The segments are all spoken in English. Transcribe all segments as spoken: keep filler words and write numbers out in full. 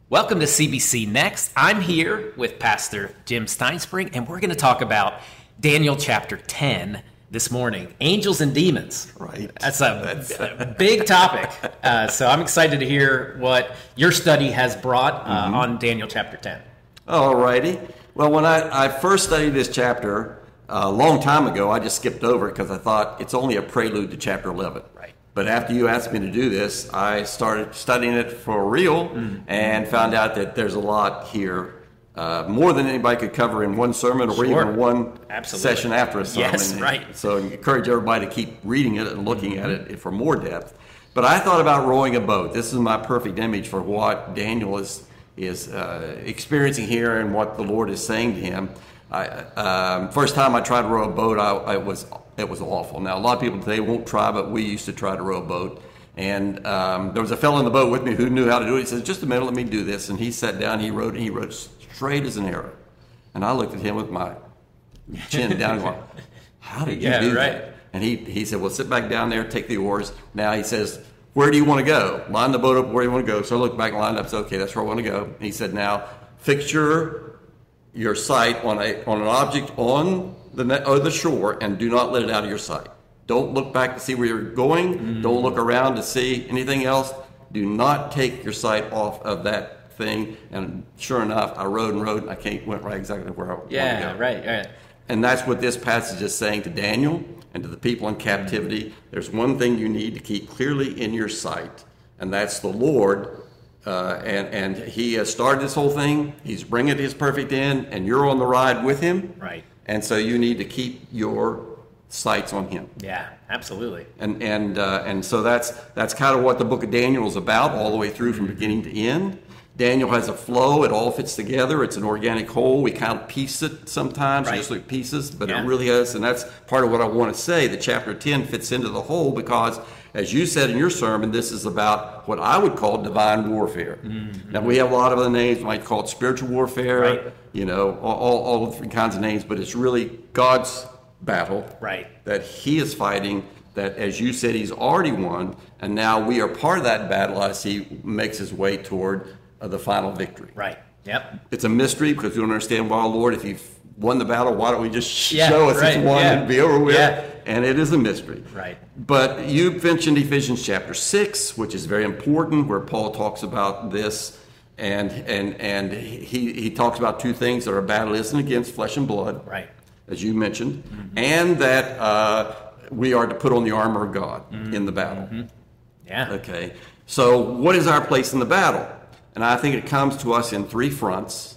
Welcome to C B C Next. I'm here with Pastor Jim Steinspring, and we're going to talk about Daniel chapter ten this morning. Angels and demons. Right. That's a, That's a big topic. Uh, so I'm excited to hear what your study has brought uh, mm-hmm. on Daniel chapter ten. All righty. Well, when I, I first studied this chapter uh, a long time ago, I just skipped over it because I thought it's only a prelude to chapter eleven. Right. But after you asked me to do this, I started studying it for real mm-hmm. and found out that there's a lot here, uh, more than anybody could cover in one sermon or sure. even one Absolutely. session after a sermon. Yes, right. So I encourage everybody to keep reading it and looking mm-hmm. at it for more depth. But I thought about rowing a boat. This is my perfect image for what Daniel is is uh, experiencing here and what the Lord is saying to him. I, um, first time I tried to row a boat, I, I was it was awful. Now, a lot of people today won't try, but we used to try to row a boat. And um, there was a fellow in the boat with me who knew how to do it. He said, just a minute, let me do this. And he sat down, he rowed, and he rowed straight as an arrow. And I looked at him with my chin down and going, how did you yeah, do right. that? And he, he said, well, sit back down there, take the oars. Now he says, where do you want to go? Line the boat up where you want to go. So I looked back and lined up, said, okay, that's where I want to go. And he said, now fix your, your sight on a on an object on the net, or the shore, and do not let it out of your sight. Don't look back to see where you're going. Mm. Don't look around to see anything else. Do not take your sight off of that thing. And sure enough, I rode and rode, and I can't went right exactly where I wanted yeah, to go. right, right. And that's what this passage is saying to Daniel and to the people in captivity. There's one thing you need to keep clearly in your sight, and that's the Lord. Uh, and, and he has started this whole thing. He's bringing his perfect end, and you're on the ride with him. Right. And so you need to keep your sights on him. Yeah, absolutely. And and uh, and so that's that's kind of what the book of Daniel is about, all the way through from beginning to end. Daniel has a flow. It all fits together. It's an organic whole. We kind of piece it sometimes, right. just like pieces, but yeah. it really is. And that's part of what I want to say, that chapter ten fits into the whole because, as you said in your sermon, this is about what I would call divine warfare. Mm-hmm. Now, we have a lot of other names. We might call it spiritual warfare, right. you know, all, all different kinds of names, but it's really God's battle right. that he is fighting, that, as you said, he's already won, and now we are part of that battle as he makes his way toward uh, the final victory. Right, yep. It's a mystery because we don't understand, well, Lord, if you've won the battle, why don't we just yeah, show us right. it's won yeah. and be over with? Yeah. And it is a mystery. Right. But you mentioned Ephesians chapter six, which is very important, where Paul talks about this, and and and he, he talks about two things, that our battle isn't against flesh and blood, right, as you mentioned, mm-hmm. and that uh, we are to put on the armor of God mm-hmm. in the battle. Mm-hmm. Yeah. Okay. So what is our place in the battle? And I think it comes to us in three fronts.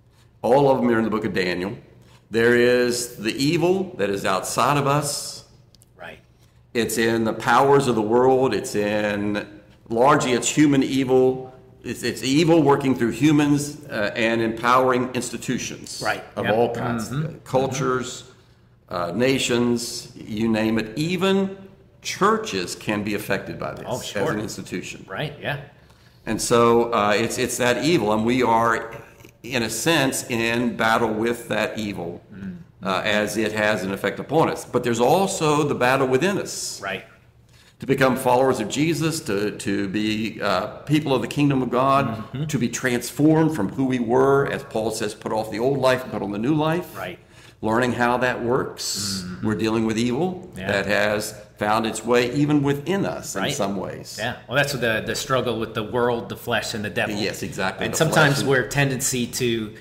All of them are in the book of Daniel. There is the evil that is outside of us. Right. It's in the powers of the world. It's in, largely, it's human evil. It's, it's evil working through humans uh, and empowering institutions. Right. Of yep. all kinds. Mm-hmm. Cultures, mm-hmm. uh, nations, you name it. Even churches can be affected by this oh, sure. as an institution. Right, yeah. And so uh, it's it's that evil, and we are, in a sense, in battle with that evil uh, as it has an effect upon us. But there's also the battle within us. Right. To become followers of Jesus, to, to be uh, people of the kingdom of God, mm-hmm. to be transformed from who we were, as Paul says, put off the old life and put on the new life. Right. Learning how that works. Mm-hmm. We're dealing with evil yeah. that has found its way even within us right. in some ways. Yeah. Well, that's the the struggle with the world, the flesh, and the devil. Yes, exactly. And the sometimes and... we're a tendency to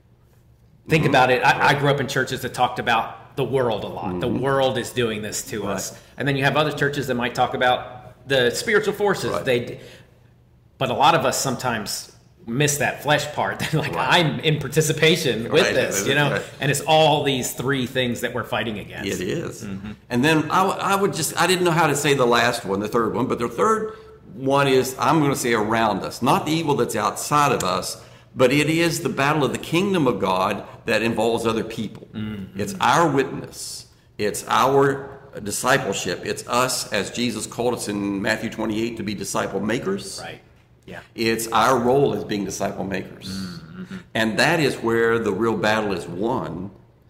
think mm-hmm. about it. I, right. I grew up in churches that talked about the world a lot. Mm-hmm. The world is doing this to right. us. And then you have other churches that might talk about the spiritual forces. Right. They, but a lot of us sometimes miss that flesh part. They're like, right. I'm in participation with right. this, you know? Right. And it's all these three things that we're fighting against. It is. Mm-hmm. And then I, w- I would just, I didn't know how to say the last one, the third one, but the third one is, I'm going to say around us. Not the evil that's outside of us, but it is the battle of the kingdom of God that involves other people. Mm-hmm. It's our witness. It's our discipleship. It's us, as Jesus called us in Matthew twenty-eight, to be disciple makers. Right. Yeah. It's our role as being disciple makers. Mm-hmm. And that is where the real battle is won,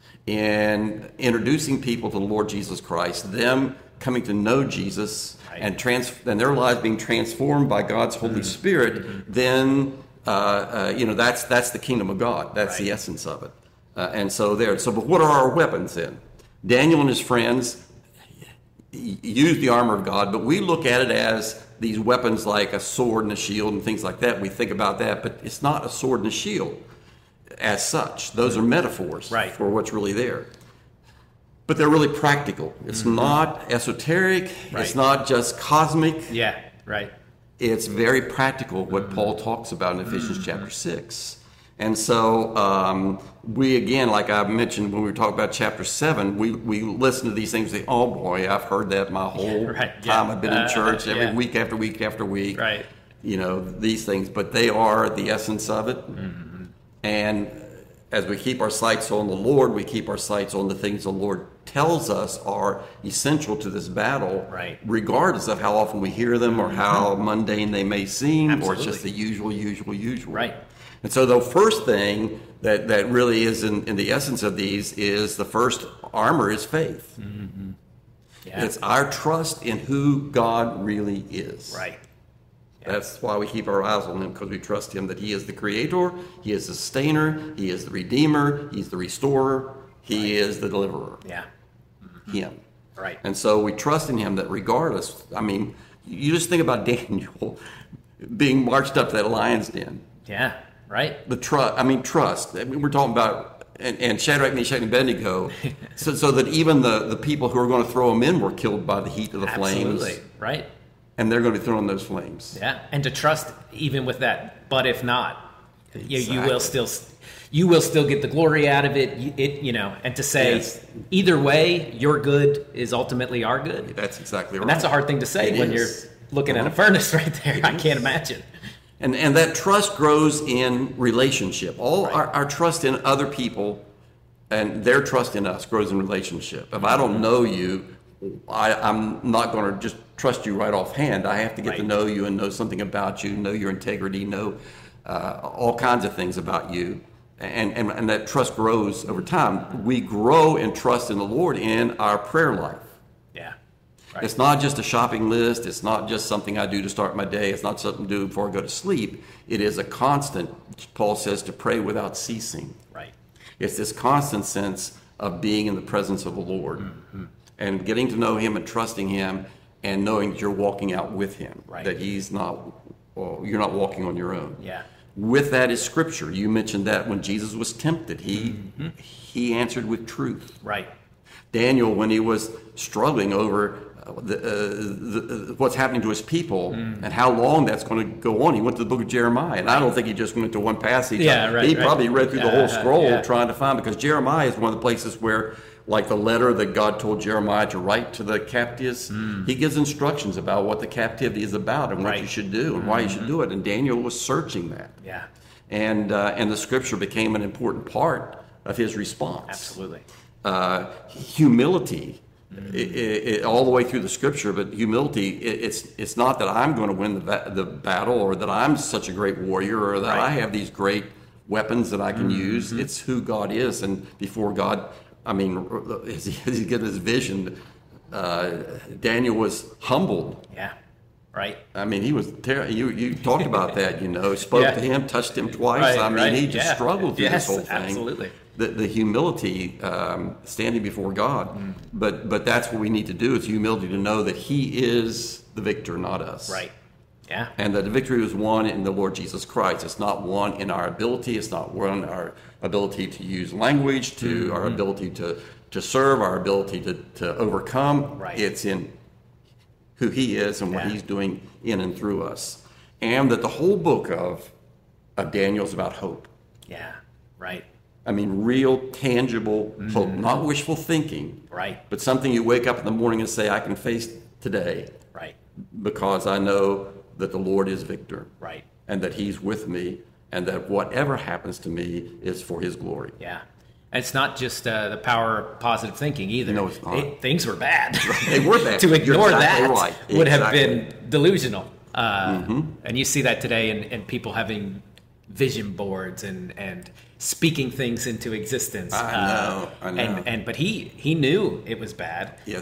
in introducing people to the Lord Jesus Christ, them coming to know Jesus, right. and, trans- and their lives being transformed by God's Holy mm-hmm. Spirit, mm-hmm. then uh, uh, you know, that's that's the kingdom of God. That's Right. the essence of it. Uh, and so there. So, but what are our weapons then? Daniel and his friends use the armor of God, but we look at it as these weapons like a sword and a shield and things like that. We think about that, but it's not a sword and a shield as such. Those are metaphors Right. for what's really there. But they're really practical. It's mm-hmm. not esoteric. Right. It's not just cosmic. Yeah, right. It's very practical what mm-hmm. Paul talks about in Ephesians mm-hmm. chapter six. And so um, we, again, like I mentioned when we were talking about chapter seven, we, we listen to these things and say, oh boy, I've heard that my whole right. time yeah. I've been in church, uh, every yeah. week after week after week. Right. You know, these things, but they are the essence of it. Mm-hmm. And as we keep our sights on the Lord, we keep our sights on the things the Lord tells us are essential to this battle, right. regardless of how often we hear them or how mm-hmm. mundane they may seem, Absolutely. or it's just the usual, usual, usual. Right. And so the first thing that, that really is in, in the essence of these is the first armor is faith. Mm-hmm. Yeah. It's our trust in who God really is. Right. Yeah. That's why we keep our eyes on him, because we trust him that he is the creator, he is the sustainer, he is the redeemer, he's the restorer, he right. is the deliverer. Yeah. Mm-hmm. Him. Right. And so we trust in him that regardless, I mean, you just think about Daniel being marched up to that lion's den. Yeah. Right. The trust. I mean, trust. I mean, we're talking about, and, and Shadrach, Meshach, and Abednego, so, so that even the, the people who are going to throw them in were killed by the heat of the Absolutely. flames. Right. And they're going to be thrown in those flames. Yeah, and to trust even with that. But if not, exactly. you, you will still, you will still get the glory out of it. You, it, you know, and to say yes. either way, your good is ultimately our good. That's exactly right. And that's a hard thing to say it when is. you're looking uh-huh. at a furnace right there. It I is. can't imagine. And and that trust grows in relationship. All right. our, our trust in other people and their trust in us grows in relationship. If I don't know you, I, I'm not going to just trust you right offhand. I have to get right. to know you and know something about you, know your integrity, know uh, all kinds of things about you. And, and, and that trust grows over time. We grow in trust in the Lord in our prayer life. Yeah. Right. It's not just a shopping list. It's not just something I do to start my day. It's not something to do before I go to sleep. It is a constant, Paul says, to pray without ceasing. Right. It's this constant sense of being in the presence of the Lord mm-hmm. and getting to know him and trusting him and knowing that you're walking out with him, right. that he's not, well, you're not walking on your own. Yeah. With that is Scripture. You mentioned that when Jesus was tempted, he mm-hmm. he answered with truth. Right. Daniel, when he was struggling over the, uh, the, what's happening to his people mm. and how long that's going to go on, he went to the book of Jeremiah. And I don't think he just went to one passage. Yeah, right, he right. probably read through yeah, the whole scroll yeah. trying to find, because Jeremiah is one of the places where, like the letter that God told Jeremiah to write to the captives, mm. he gives instructions about what the captivity is about and what right. you should do and mm-hmm. why you should do it. And Daniel was searching that. Yeah. And uh, and the Scripture became an important part of his response. Absolutely. Uh, humility. It, it, it, all the way through the Scripture, but humility, it, it's it's not that I'm going to win the, va- the battle or that I'm such a great warrior or that right. I have these great weapons that I can mm-hmm. use. It's who God is. And before God, I mean, as he, as he get his vision, uh, Daniel was humbled. Yeah, right. I mean, he was ter- you you talked about that, you know, spoke yeah. to him, touched him twice. Right, I mean, right. he just yeah. struggled through yes, this whole thing. Absolutely. The, the humility, um, standing before God, mm. but but that's what we need to do. It's humility to know that He is the victor, not us. Right. Yeah. And that the victory was won in the Lord Jesus Christ. It's not won in our ability. It's not won in our ability to use language, to mm-hmm. our ability to to serve, our ability to to overcome. Right. It's in who He is and what yeah. He's doing in and through us, and that the whole book of of Daniel is about hope. Yeah. Right. I mean, real, tangible mm. hope, not wishful thinking. Right. But something you wake up in the morning and say, I can face today. Right. Because I know that the Lord is victor. Right. And that He's with me, and that whatever happens to me is for His glory. Yeah. And it's not just uh, the power of positive thinking either. No, it's not. It, things were bad. They were bad. To ignore exactly that right. would exactly. have been delusional. Uh, mm-hmm. And you see that today in, in people having vision boards and, and speaking things into existence. I know, uh, I know. And, and but he he knew it was bad. Yes.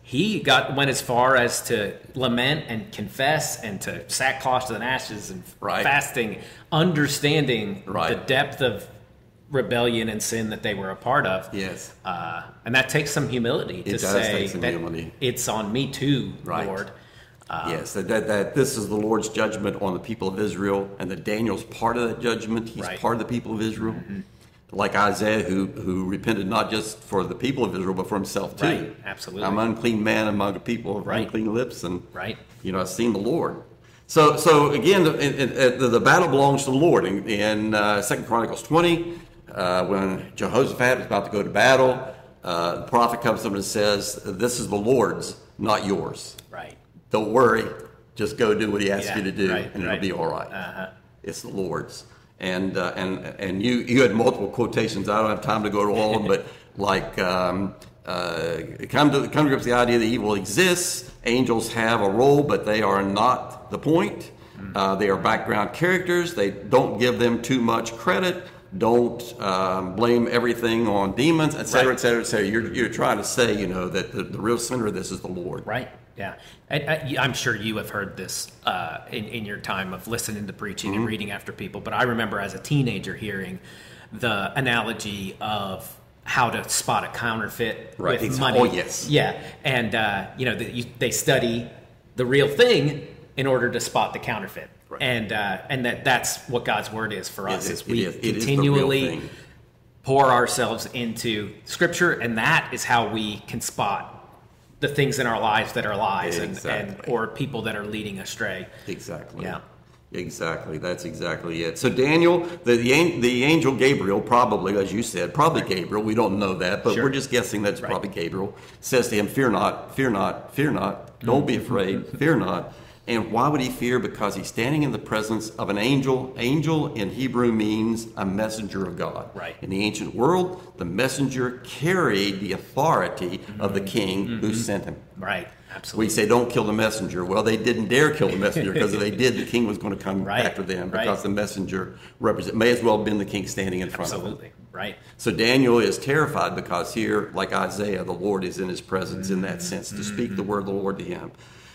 he got went as far as to lament and confess and to sackcloth and ashes and right. fasting, understanding right. the depth of rebellion and sin that they were a part of. Yes. Uh, and that takes some humility to it does say take some that humility. It's on me too, right. Lord. Um, yes, that, that, that this is the Lord's judgment on the people of Israel, and that Daniel's part of that judgment. He's right. part of the people of Israel. Mm-hmm. Like Isaiah, who who repented not just for the people of Israel, but for himself too. Right, absolutely. I'm an unclean man among a people of right. unclean lips, and right. you know I've seen the Lord. So so again, the, the, the battle belongs to the Lord. In, in uh, Second Chronicles twenty, uh, when Jehoshaphat is about to go to battle, uh, the prophet comes to him and says, "This is the Lord's, not yours. Right. Don't worry, just go do what He asks yeah, you to do, right, and right. it'll be all right. Uh-huh. It's the Lord's." And uh, and and you you had multiple quotations. I don't have time to go to all of them, but like um, uh, come to come to grips with the idea that evil exists. Angels have a role, but they are not the point. Uh, they are background characters. They don't give them too much credit. Don't um, blame everything on demons, et cetera, right. et cetera, et cetera. You're you're trying to say, you know, that the, the real center of this is the Lord. Right. Yeah, I, I, I'm sure you have heard this uh, in, in your time of listening to preaching mm-hmm. and reading after people. But I remember as a teenager hearing the analogy of how to spot a counterfeit right. with it's, money. Oh, yes. Yeah, and uh, you know the, you, they study the real thing in order to spot the counterfeit, right. and uh, and that that's what God's word is for us. It, is it, we it is, continually pour ourselves into Scripture, and that is how we can spot the things in our lives that are lies exactly. and, and or people that are leading astray. Exactly. Yeah. Exactly. That's exactly it. So Daniel, the, the the angel Gabriel, probably, as you said, probably Gabriel. We don't know that, but sure. we're just guessing that's right. probably Gabriel. Says to him, "Fear not, fear not, fear not. Don't mm-hmm. be afraid. Fear not." And why would he fear? Because he's standing in the presence of an angel. Angel in Hebrew means a messenger of God. Right. In the ancient world, the messenger carried the authority mm-hmm. of the king mm-hmm. who sent him. Right. Absolutely. We say, don't kill the messenger. Well, they didn't dare kill the messenger because if they did, the king was going to come right. after them because right. the messenger represent may as well have been the king standing in front Absolutely. of them. Right. So Daniel is terrified because here, like Isaiah, the Lord is in his presence mm-hmm. in that sense to speak the word of the Lord to him.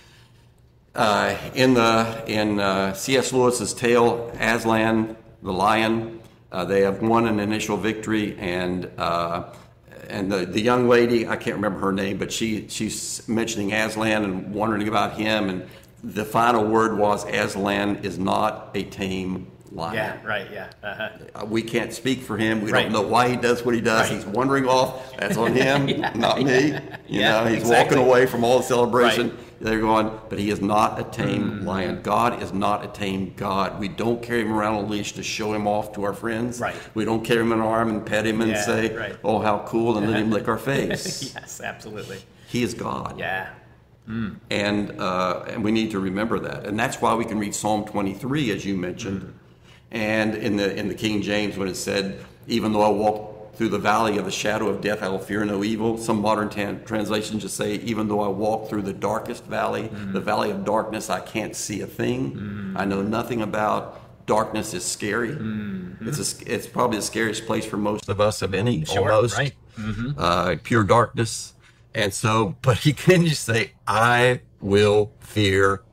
Uh, in the in uh, C S Lewis's tale, Aslan, the lion, uh, they have won an initial victory, and uh, and the, the young lady, I can't remember her name, but she she's mentioning Aslan and wondering about him, and the final word was Aslan is not a tame lion. Yeah, right, yeah. Uh-huh. We can't speak for him. We right. don't know why he does what he does. Right. He's wandering off. That's on him, yeah. not me. You yeah, know, he's exactly. walking away from all the celebration. Right. They're going, but he is not a tame mm-hmm. lion. God is not a tame God. We don't carry him around on a leash to show him off to our friends. Right. We don't carry him in our arm and pet him and yeah, say, right. oh, how cool, and let him lick our face. Yes, absolutely. He is God. Yeah. Mm. And uh, and we need to remember that. And that's why we can read Psalm twenty-three, as you mentioned. Mm. And in the in the King James, when it said, even though I walk through the valley of the shadow of death, I will fear no evil. Some modern t- translations just say, even though I walk through the darkest valley, mm. the valley of darkness, I can't see a thing. Mm. I know nothing about darkness. Is scary. Mm-hmm. It's a, it's probably the scariest place for most of us of any, sure, almost. Right. Mm-hmm. Uh, pure darkness. And so, but he can just say, I will fear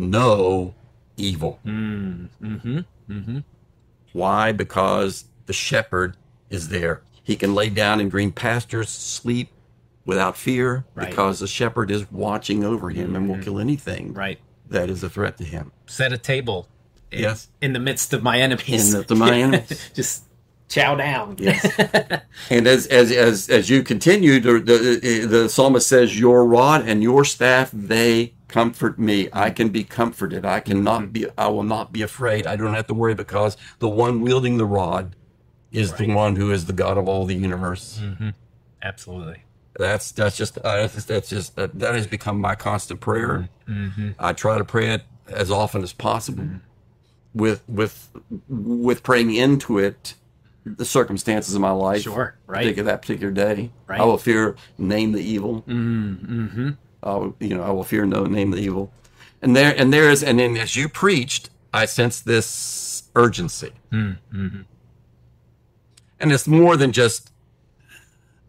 no evil. Mm. Mm-hmm. Mm-hmm. Why? Because the shepherd is there. He can lay down in green pastures, sleep without fear, right. because the shepherd is watching over him mm-hmm. and will kill anything right. that is a threat to him. Set a table in, yes. in the midst of my enemies. In the midst of my enemies. Just chow down. Yes. And as as as as you continue, the, the the psalmist says, "Your rod and your staff, they comfort me. I can be comforted. I cannot be. I will not be afraid. I don't have to worry because the one wielding the rod is right. the one who is the God of all the universe." Mm-hmm. Absolutely. That's that's just uh, that's, that's just uh, that has become my constant prayer. Mm-hmm. I try to pray it as often as possible, mm-hmm. with with with praying into it the circumstances of my life. Sure, right. Particular that particular day, right. I will fear name the evil. Mm-hmm. I will, you know, I will fear no name the evil. And there and there is, and then as you preached, I sense this urgency, mm-hmm. and it's more than just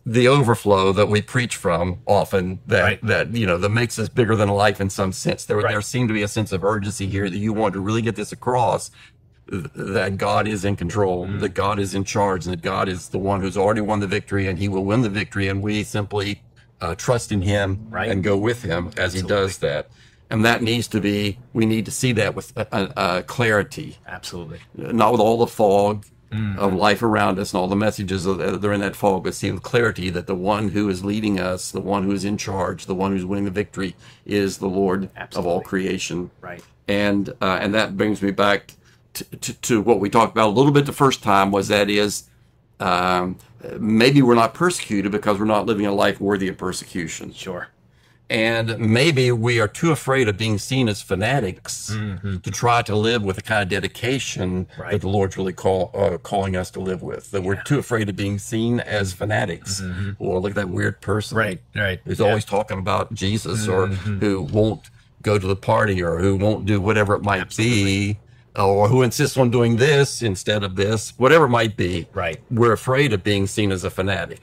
the overflow that we preach from often, that, Right. that, you know, that makes us bigger than life in some sense. There, Right. there seemed to be a sense of urgency here that you want to really get this across, th- that God is in control, Mm-hmm. that God is in charge, and that God is the one who's already won the victory, and he will win the victory. And we simply uh, trust in him Right. and go with him as he does that. And that needs to be, we need to see that with uh, uh, clarity, Absolutely. not with all the fog Mm-hmm. of life around us and all the messages that that are in that fog, but see with clarity that the one who is leading us, the one who is in charge, the one who's winning the victory is the Lord of all Absolutely. creation. Right. And uh, and that brings me back to, to, to what we talked about a little bit the first time, was that is um, maybe we're not persecuted because we're not living a life worthy of persecution. Sure. And maybe we are too afraid of being seen as fanatics to try to live with the kind of dedication Right. that the Lord's really call, uh, calling us to live with. That we're too afraid of being seen as fanatics. Or look at that weird person. Right. Right. Who's Yeah. always talking about Jesus, or who won't go to the party, or who won't do whatever it might be, or who insists on doing this instead of this, whatever it might be. Right. We're afraid of being seen as a fanatic.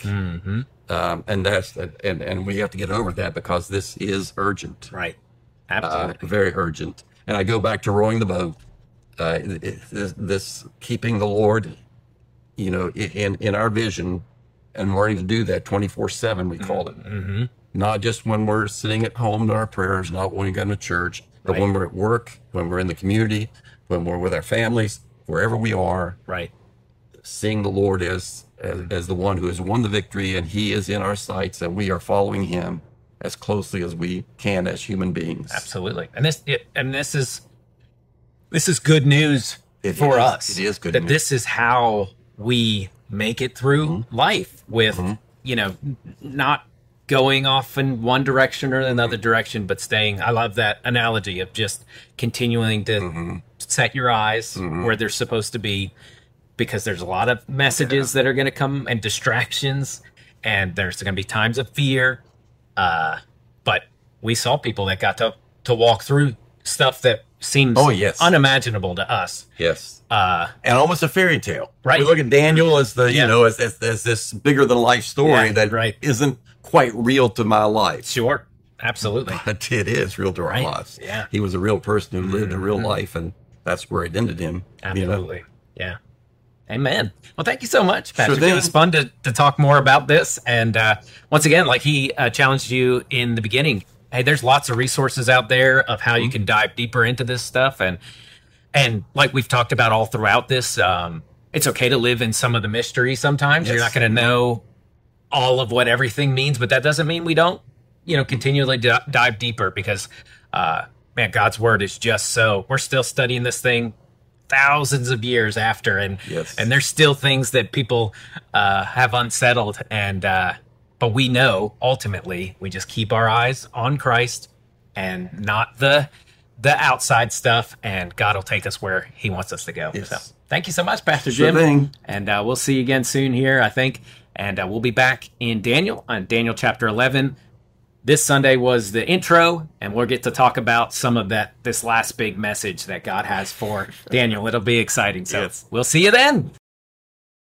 Um, and that's and, and we have to get over that, because this is urgent, Right. uh, Absolutely. very urgent. And I go back to rowing the boat. Uh, it- it- this, this keeping the Lord, you know, i- in in our vision, and learning to do that twenty-four seven. We call it, mm-hmm. Not just when we're sitting at home in our prayers, not when we go to church, but Right. when we're at work, when we're in the community, when we're with our families, wherever we are. Right. Seeing the Lord as, as as the one who has won the victory, and he is in our sights, and we are following him as closely as we can as human beings. Absolutely. And this it, and this is this is good news It for is. us. It is good that news. this is how we make it through Mm-hmm. life with you know n- not going off in one direction or another direction, but staying. I love that analogy of just continuing to Mm-hmm. set your eyes where they're supposed to be, because there's a lot of messages that are going to come and distractions, and there's going to be times of fear. Uh, but we saw people that got to to walk through stuff that seems Oh, yes. unimaginable to us. Yes. Uh, And almost a fairy tale. Right. We look at Daniel as the, Yeah. you know, as, as, as this bigger than life story Yeah, that right. isn't quite real to my life. sure, absolutely. But it is real to our Right. lives. Yeah. Mm-hmm. He was a real person who lived a real life, and that's where it ended him. you know? Absolutely. Yeah. Amen. Well, thank you so much, Patrick. thing. It was fun to, to talk more about this. And uh, once again, like he uh, challenged you in the beginning, hey, there's lots of resources out there of how you can dive deeper into this stuff. And and like we've talked about all throughout this, um, it's okay to live in some of the mystery sometimes. You're Yes. not going to know all of what everything means, but that doesn't mean we don't, you know, continually d- dive deeper, because, uh, man, God's word is just so. We're still studying this thing thousands of years after, and Yes. and there's still things that people uh, have unsettled, and uh, but we know ultimately we just keep our eyes on Christ and not the the outside stuff, and God will take us where He wants us to go. Yes. So thank you so much, Pastor Sure Jim, thing. and uh, we'll see you again soon here, I think, and uh, we'll be back in Daniel on Daniel chapter eleven. This Sunday was the intro, and we'll get to talk about some of that, this last big message that God has for Daniel. It'll be exciting. So Yes. we'll see you then.